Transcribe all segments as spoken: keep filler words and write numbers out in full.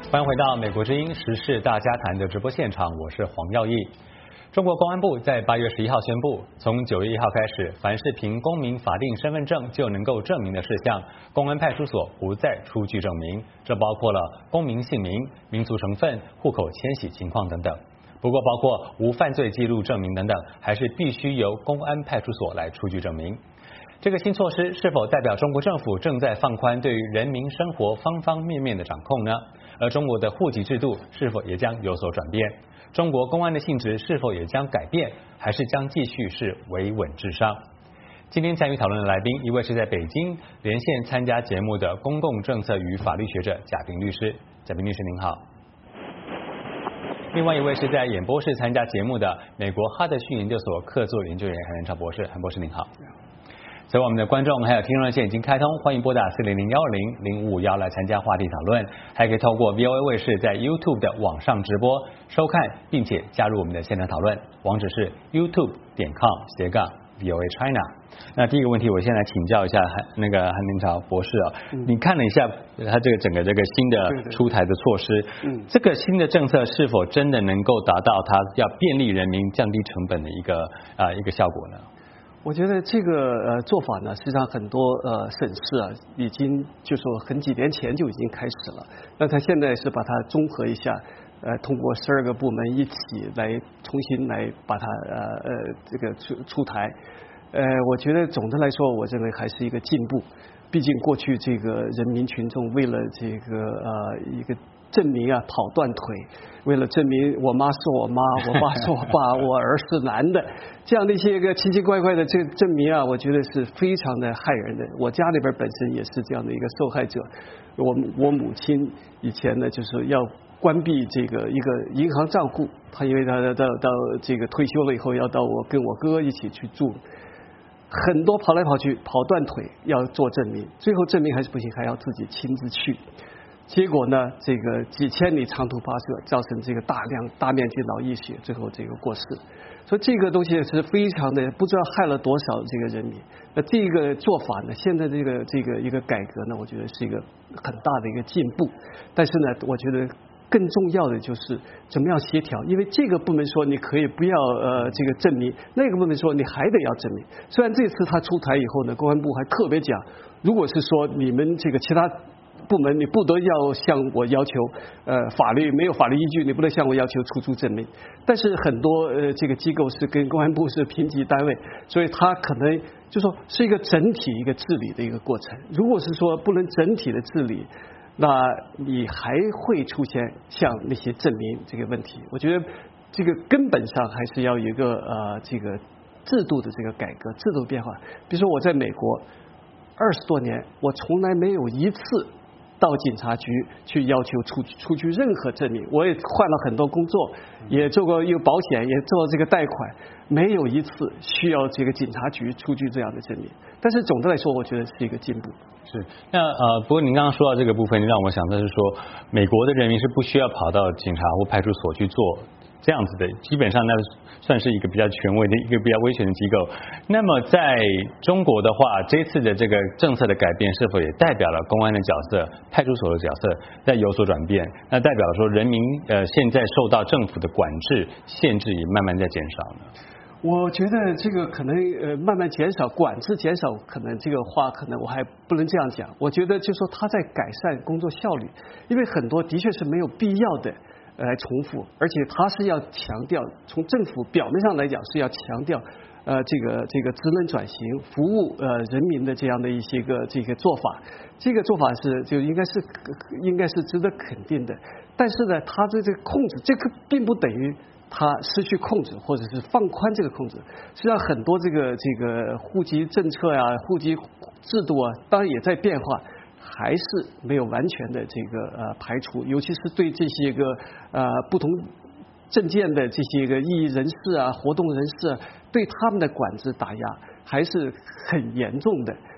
欢迎回到美国之音时事大家谈的直播现场，我是黄耀义。中国公安部在八月十一号宣布，从九月一号开始，凡是凭公民法定身份证就能够证明的事项，公安派出所不再出具证明。这包括了公民姓名、民族成分、户口迁徙情况等等。不过，包括无犯罪记录证明等等，还是必须由公安派出所来出具证明。这个新措施是否代表中国政府正在放宽对于人民生活方方面面的掌控呢？而中国的户籍制度是否也将有所转变？中国公安的性质是否也将改变，还是将继续是维稳至上？今天参与讨论的来宾，一位是在北京连线参加节目的公共政策与法律学者贾平律师，贾平律师您好。另外一位是在演播室参加节目的美国哈德逊研究所客座研究员韩仁超博士，韩博士您好。所以我们的观众还有听众热线已经开通，欢迎拨打四零零幺二零零五五幺来参加话题讨论，还可以透过 V O A 卫视在 YouTube 的网上直播收看，并且加入我们的现场讨论，网址是 youtube 点 com 斜杠 V O A China。那第一个问题，我先来请教一下那个韩仁超博士啊，嗯、你看了一下他这个整个这个新的出台的措施，嗯，这个新的政策是否真的能够达到它要便利人民、降低成本的一个啊、呃、一个效果呢？ 我觉得这个呃做法呢，实际上很多呃省市啊，已经就说很几年前就已经开始了。那他现在是把它综合一下，呃，通过十二个部门一起来重新来把它呃呃这个出出台。呃，我觉得总的来说，我认为还是一个进步。毕竟过去这个人民群众为了这个呃一个证明啊跑断腿，为了证明我妈是我妈，我爸是我爸，我儿是男的，这样的一些个奇奇怪怪的这个证明啊，我觉得是非常的害人的。我家里边本身也是这样的一个受害者，我我母亲以前呢就是要关闭这个一个银行账户，她因为她到到这个退休了以后要到我跟我哥一起去住。很多跑来跑去跑断腿要做证明，最后证明还是不行，还要自己亲自去。结果呢，这个几千里长途跋涉，造成这个大量大面积脑溢血，最后这个过世。所以这个东西是非常的，不知道害了多少这个人民。那这个做法呢，现在这个这个一个改革呢，我觉得是一个很大的一个进步。但是呢，我觉得更重要的就是怎么样协调，因为这个部门说你可以不要呃这个证明，那个部门说你还得要证明。虽然这次他出台以后呢，公安部还特别讲，如果是说你们这个其他部门你不得要向我要求，呃，法律没有法律依据，你不能向我要求出出证明。但是很多呃这个机构是跟公安部是平级单位，所以它可能就说是一个整体一个治理的一个过程。如果是说不能整体的治理，那你还会出现像那些证明这个问题。我觉得这个根本上还是要有一个呃这个制度的这个改革、制度变化。比如说我在美国二十多年，我从来没有一次到警察局去要求出出具任何证明。我也换了很多工作，也做过一个保险，也做这个贷款，没有一次需要这个警察局出具这样的证明。但是总的来说，我觉得是一个进步。 是，那呃，不过您刚刚说到这个部分，让我想的是说，美国的人民是不需要跑到警察或派出所去做这样子的，基本上那算是一个比较权威的一个比较威权的机构。那么在中国的话，这次的这个政策的改变，是否也代表了公安的角色、派出所的角色在有所转变？那代表说人民呃现在受到政府的管制限制也慢慢在减少呢？ 我觉得这个可能呃慢慢减少，管制减少，可能这个话可能我还不能这样讲。我觉得就是说他在改善工作效率，因为很多的确是没有必要的来重复，而且他是要强调，从政府表面上来讲是要强调呃这个这个职能转型，服务呃人民的这样的一些个这个做法。这个做法是就应该是应该是值得肯定的。但是呢，他的这个控制，这个并不等于他失去控制，或者是放宽这个控制。实际上很多这个这个户籍政策呀、户籍制度啊，当然也在变化，还是没有完全的这个呃排除，尤其是对这些个呃不同政见的这些个异议人士啊、活动人士啊，对他们的管制打压还是很严重的。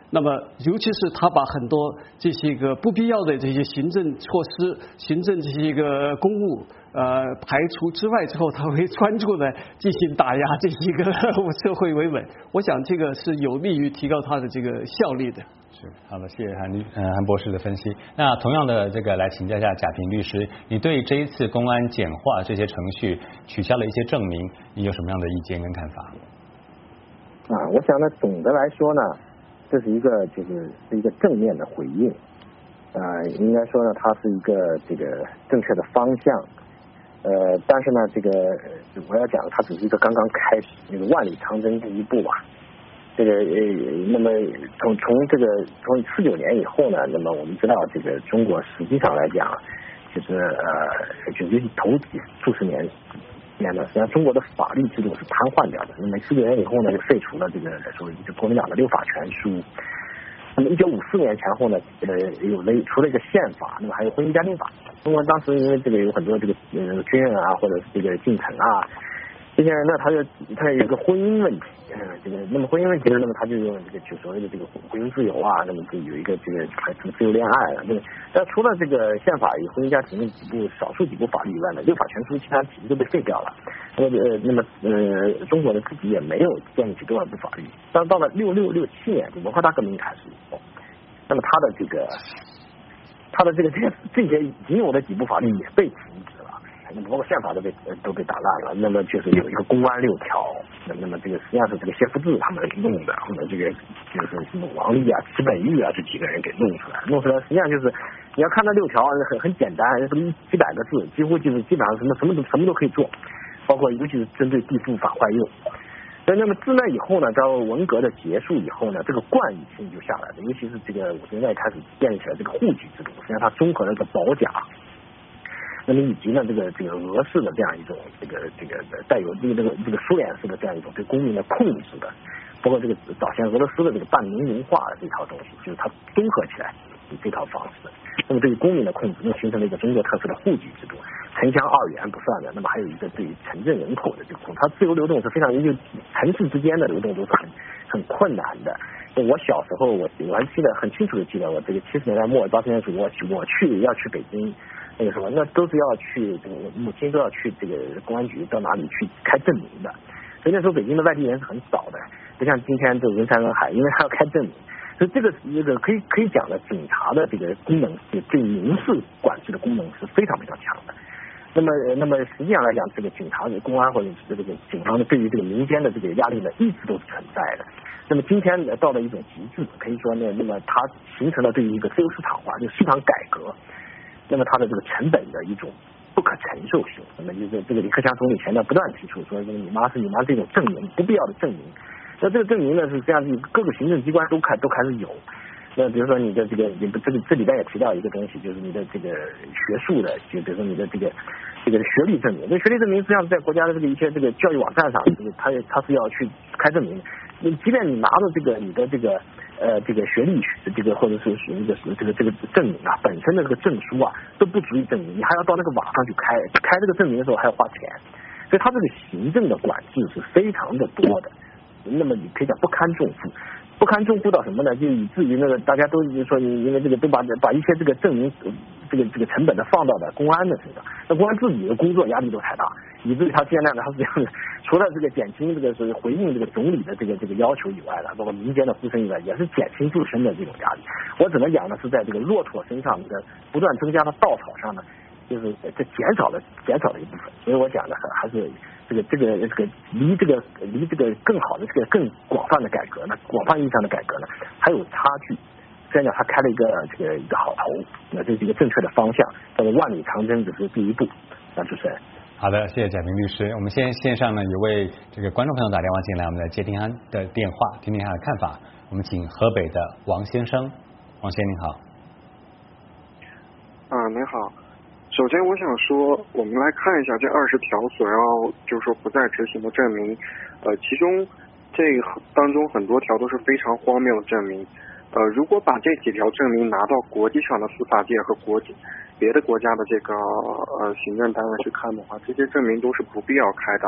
那么，尤其是他把很多这些个不必要的这些行政措施、行政这些个公务呃排除之外之后，他会专注的进行打压这些个社会维稳。我想这个是有利于提高他的这个效率的。 是，好的，谢谢韩律呃韩博士的分析。那同样的这个来请教一下贾平律师，你对这一次公安简化这些程序，取消了一些证明，你有什么样的意见跟看法？ 啊，我想呢，总的来说呢，这是一个就是是一个正面的回应，呃，应该说呢，它是一个这个正确的方向，呃，但是呢，这个我要讲，它只是一个刚刚开始，那个万里长征第一步吧。这个呃，那么从从这个从四九年以后呢，那么我们知道这个中国实际上来讲，就是呃，就是头几数十年年呢，实际上中国的法律制度是瘫痪掉的。那么四九年以后呢，就废除了这个所谓就国民党的六法全书。那么一九五四年前后呢，呃，有了除了一个宪法，那么还有婚姻家庭法。中国当时因为这个有很多这个呃军人啊，或者是这个进城啊。这些人呢，他就他有个婚姻问题，呃，这个那么婚姻问题呢，那么他就用这个就所谓的这个婚姻自由啊，那么就有一个这个还什么自由恋爱啊，那么但除了这个宪法与婚姻家庭的几部少数几部法律以外呢，六法全书其他几部都被废掉了。那么呃，那么呃，中国的自己也没有建立起多少部法律。但是到了六六六七年，就文化大革命开始以后，那么他的这个他的这个这些这些已经有的几部法律也被停止了。那么包括宪法都被都被打烂了，那么就是有一个公安六条，那那么这个实际上是这个谢夫治他们弄的，或者这个就是什么王立啊、齐本玉啊这几个人给弄出来，弄出来实际上就是你要看那六条很很简单，什么几百个字，几乎就是基本上什么什么都什么都可以做，包括尤其是针对地富反坏右。所以那么自那以后呢，到文革的结束以后呢，这个惯例性就下来了，尤其是这个五十年代开始建立起来这个户籍制度，实际上它综合了个保甲。那么以及呢，这个这个俄式的这样一种这个这个带有这个这个这个苏联式的这样一种对公民的控制的，包括这个早先俄罗斯的这个半民营化的这套东西，就是它综合起来这套方式。那么对于公民的控制，又形成了一个中国特色的户籍制度，城乡二元不算的，那么还有一个对于城镇人口的这个控制，它自由流动是非常，就城市之间的流动都是很很困难的。我小时候我我还记得很清楚的记得，我这个七十年代末八十年代初，我去我去要去北京。那个什么，那都是要去，这个母亲都要去这个公安局到哪里去开证明的，所以那时候北京的外地人是很少的，不像今天这人山人海，因为还要开证明，所以这个这个可以可以讲的，警察的这个功能，对民事管制的功能是非常非常强的。那么那么实际上来讲，这个警察的公安或者是这个警方的对于这个民间的这个压力呢，一直都是存在的。那么今天到了一种极致，可以说呢，那么它形成了对于一个自由市场化，就市场改革。那么它的这个成本的一种不可承受性，那么就是这个李克强总理前段不断提出说，这个你妈是你妈这种证明，不必要的证明。那这个证明呢是这样，各个行政机关都开都开始有。那比如说你的这个，你这个这里边也提到一个东西，就是你的这个学术的，就比如说你的这个这个学历证明。那学历证明实际上在国家的这个一些这个教育网站上，这个它它是要去开证明的。你即便你拿着这个你的这个呃这个学历这个或者是这个这个这个证明啊，本身的这个证书啊都不足以证明，你还要到那个网上去开开这个证明的时候还要花钱，所以它这个行政的管制是非常的多的。那么你可以讲不堪重负，不堪重负到什么呢？就以至于那个大家都说，因为这个都把把一些这个证明这个这个成本的放到了公安的身上，那公安自己的工作压力都太大，以至于他现在呢，他是这样的，除了这个减轻这个是回应这个总理的这个这个要求以外呢，包括民间的呼声以外，也是减轻自身的这种压力。我只能讲呢，是在这个骆驼身上的不断增加的稻草上呢，就是这减少了减少了一部分。所以我讲的还是这个这个这个离这个离这个更好的这个更广泛的改革呢，广泛意义上的改革呢，还有差距。虽然讲他开了一个这个一个好头，那这是一个正确的方向，叫做万里长征只是第一步。那主持人。 好的，谢谢贾平律师。我们现在线上呢有位这个观众朋友打电话进来，我们来接听他的电话，听听他的看法。我们请河北的王先生，王先生您好。 啊，您好。首先我想说，我们来看一下这二十条所要就是说不再执行的证明，呃，其中这当中很多条都是非常荒谬的证明。呃，如果把这几条证明拿到国际上的司法界和国际别的国家的这个呃行政单位去看的话，这些证明都是不必要开的。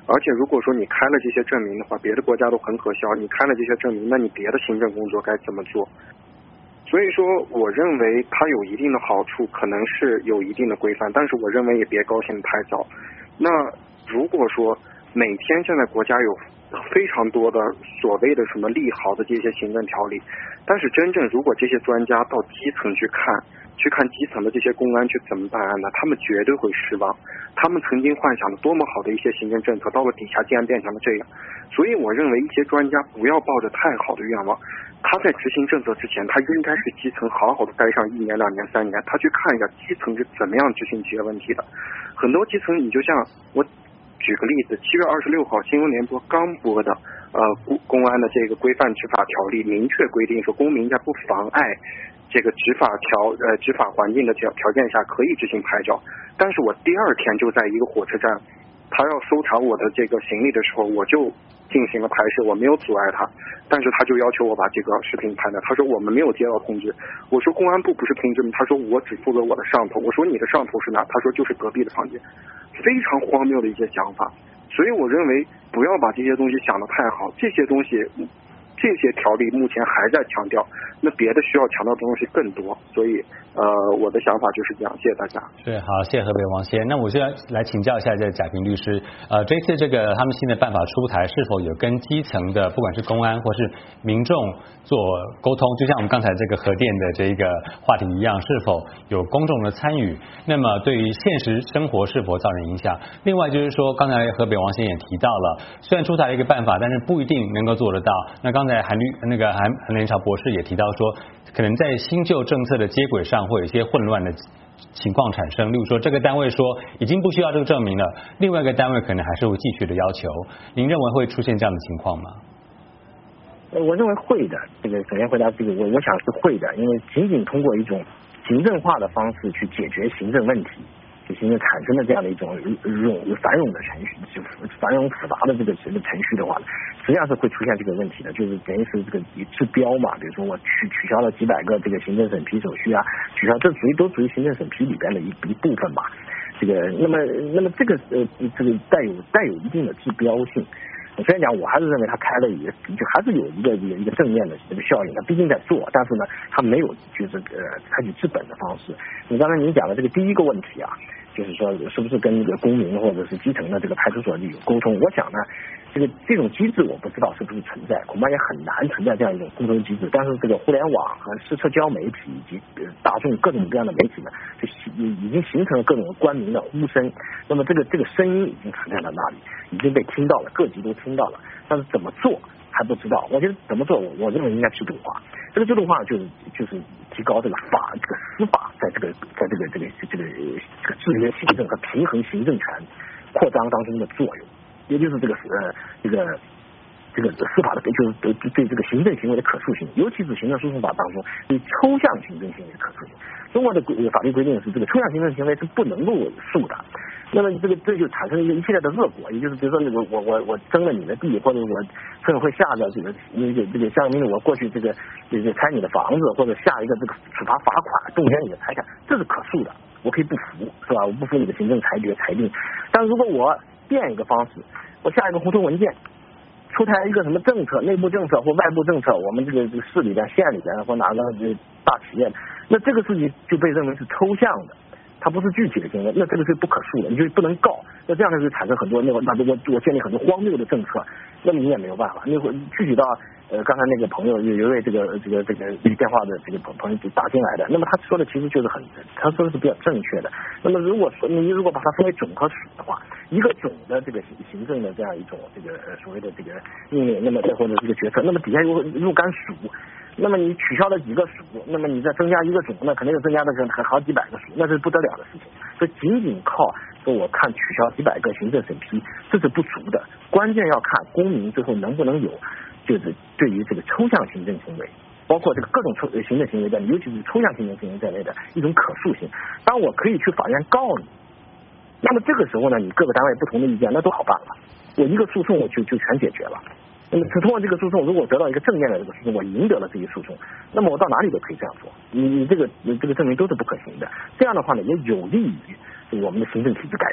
而且如果说你开了这些证明的话，别的国家都很可笑，你开了这些证明，那你别的行政工作该怎么做？所以说，我认为它有一定的好处，可能是有一定的规范，但是我认为也别高兴太早。那如果说每天现在国家有非常多的所谓的什么利好的这些行政条例，但是真正如果这些专家到基层去看，去看基层的这些公安去怎么办案呢？他们绝对会失望。他们曾经幻想的多么好的一些行政政策，到了底下竟然变成了这样。所以我认为一些专家不要抱着太好的愿望，他在执行政策之前，他应该去基层好好的待上一年、两年、三年，他去看一下基层是怎么样执行这些问题的。很多基层，你就像我举个例子，七月二十六号新闻联播刚播的呃公公安的这个规范执法条例，明确规定说公民在不妨碍这个执法条呃执法环境的条条件下可以执行拍照，但是我第二天就在一个火车站，他要搜查我的这个行李的时候，我就进行了拍摄，我没有阻碍他，但是他就要求我把这个视频拍了。他说我们没有接到通知，我说公安部不是通知吗？他说我只负责我的上头，我说你的上头是哪？他说就是隔壁的房间，非常荒谬的一些想法。所以我认为不要把这些东西想得太好，这些东西。这些条例目前还在强调，那别的需要强调的东西更多，所以呃，我的想法就是这样。谢谢大家。 是，好，谢谢河北王先。那我现在来请教一下这贾平律师，呃，这次这个他们新的办法出台，是否有跟基层的不管是公安或是民众做沟通？就像我们刚才这个核电的这个话题一样，是否有公众的参与？那么对于现实生活是否造成影响？另外就是说，刚才河北王先也提到了，虽然出台了一个办法，但是不一定能够做得到。那刚才韩律那个韩韩连朝博士也提到说，可能在新旧政策的接轨上会有一些混乱的情况产生。例如说，这个单位说已经不需要这个证明了，另外一个单位可能还是会继续的要求。您认为会出现这样的情况吗？ 我认为会的。这个首先回答这个，我我想是会的，因为仅仅通过一种行政化的方式去解决行政问题，就行政产生的这样的一种冗繁冗的程序，就繁冗复杂的这个这个程序的话呢，实际上是会出现这个问题的，就是等于是这个治标嘛，比如说我取取消了几百个这个行政审批手续啊，取消这属于都属于行政审批里边的一一部分吧。这个那么那么这个呃这个带有带有一定的治标性。虽然讲，我还是认为他开了也就还是有一个一个一个正面的这个效应，他毕竟在做，但是呢，他没有就是呃采取治本的方式。你刚才您讲的这个第一个问题啊，就是说是不是跟这个公民或者是基层的这个派出所里有沟通？我想呢，这个这种机制我不知道是不是存在，恐怕也很难存在这样一种沟通机制。但是这个互联网和社交媒体以及大众各种各样的媒体呢，就已经形成了各种官民的呼声。那么这个这个声音已经存在了那里，已经被听到了，各级都听到了，但是怎么做还不知道。我觉得怎么做，我我认为应该制度化。这个制度化就是就是提高这个法这个司法在这个在这个这个这个这个制约行政和平衡行政权扩张当中的作用，也就是这个呃这个这个司法的就是对对这个行政行为的可塑性，尤其是行政诉讼法当中对抽象行政行为的可塑性。中国的法律规定是这个抽象行政行为是不能够诉的。那么这个这就产生了一个一系列的恶果，也就是比如说那个我我我征了你的地，或者我村委会下的这个那个这个乡民我过去这个这个拆你的房子，或者下一个这个处罚罚款，冻结你的财产，这是可诉的，我可以不服，是吧？我不服你的行政裁决裁定。但是如果我变一个方式，我下一个红头文件，出台一个什么政策，内部政策或外部政策，我们这个这个市里边、县里边或哪个大企业，那这个事情就被认为是抽象的。它不是具体的行为，那这个是不可诉的，你就不能告。那这样呢就产生很多那个，那我我建立很多荒谬的政策，那么你也没有办法。那会具体到呃刚才那个朋友有一位这个这个这个电话的这个朋友打进来的，那么他说的其实就是很，他说的是比较正确的。那么如果说你如果把它分为种和属的话，一个种的这个行行政的这样一种这个所谓的这个命令，那么或者这个决策，那么底下有若干属。那么你取消了几个属，那么你再增加一个种，那可能又增加了个好几百个属，那是不得了的事情。所以仅仅靠说我看取消几百个行政审批，这是不足的。关键要看公民最后能不能有，就是对于这个抽象行政行为，包括这个各种抽行政行为的，尤其是抽象行政行为在内的一种可塑性。当我可以去法院告你，那么这个时候呢，你各个单位不同的意见那都好办了，我一个诉讼我就就全解决了。那么通过这个诉讼，如果得到一个正面的这个诉讼，我赢得了这一诉讼，那么我到哪里都可以这样做。你你这个你这个证明都是不可行的。这样的话呢，也有利于我们的行政体制改革。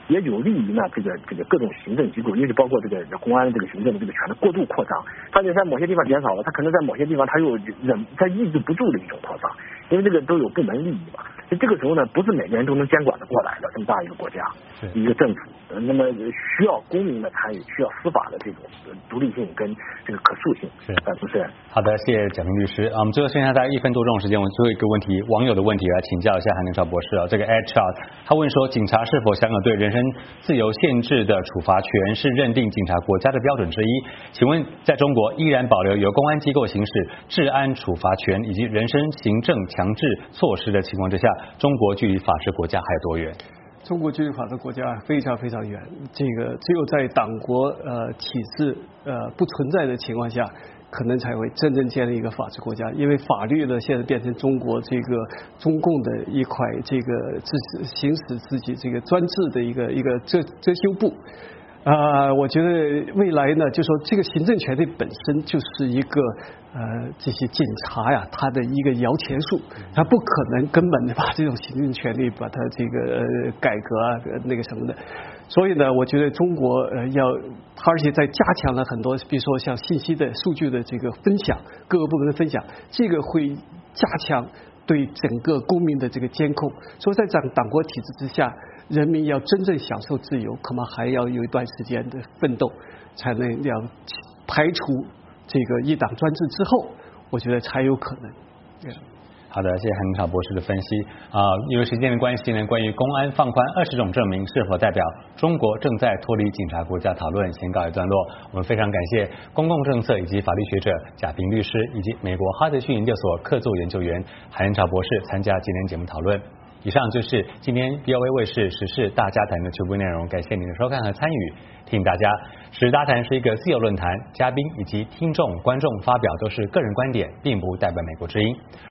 也有利于呢这个这个各种行政机构，尤其包括这个公安这个行政的这个权的过度扩张。它就在某些地方减少了，它可能在某些地方它又忍它抑制不住的一种扩张，因为这个都有部门利益嘛。所以这个时候呢，不是每个人都能监管得过来的，这么大一个国家，一个政府，那么需要公民的参与，需要司法的这种独立性跟这个可塑性。 是啊，主持人。 好的，谢谢蒋明律师。啊，我们最后剩下大概一分多钟时间，我们最后一个问题，网友的问题来请教一下韩能超博士啊。这个 H R 他问说，警察是否享有对人身自由限制的处罚权，是认定警察国家的标准之一？请问，在中国依然保留由公安机构行使治安处罚权以及人身行政强制措施的情况之下，中国距离法治国家还有多远？ 中国距离法治国家非常非常远，这个只有在党国呃体制呃不存在的情况下，可能才会真正建立一个法治国家。因为法律呢，现在变成中国这个中共的一块这个自行使自己这个专制的一个一个遮遮羞布。啊、呃，我觉得未来呢，就说这个行政权力本身就是一个呃这些警察呀，他的一个摇钱树，他不可能根本的把这种行政权力把它这个、呃、改革啊那个什么的。所以呢，我觉得中国呃要，而且在加强了很多，比如说像信息的数据的这个分享，各个部门的分享，这个会加强对整个公民的这个监控。所以在党党国体制之下，人民要真正享受自由，恐怕还要有一段时间的奋斗，才能要排除这个一党专制之后，我觉得才有可能。 好的，谢谢韩能超博士的分析啊、呃。因为时间的关系呢，关于公安放宽二十种证明是否代表中国正在脱离警察国家讨论先告一段落。我们非常感谢公共政策以及法律学者贾平律师以及美国哈德逊研究所客座研究员韩能超博士参加今天节目讨论。以上就是今天 B O A 卫视时事大家谈的全部内容，感谢您的收看和参与。提醒大家，时事大谈是一个自由论坛，嘉宾以及听众观众发表都是个人观点，并不代表美国之音。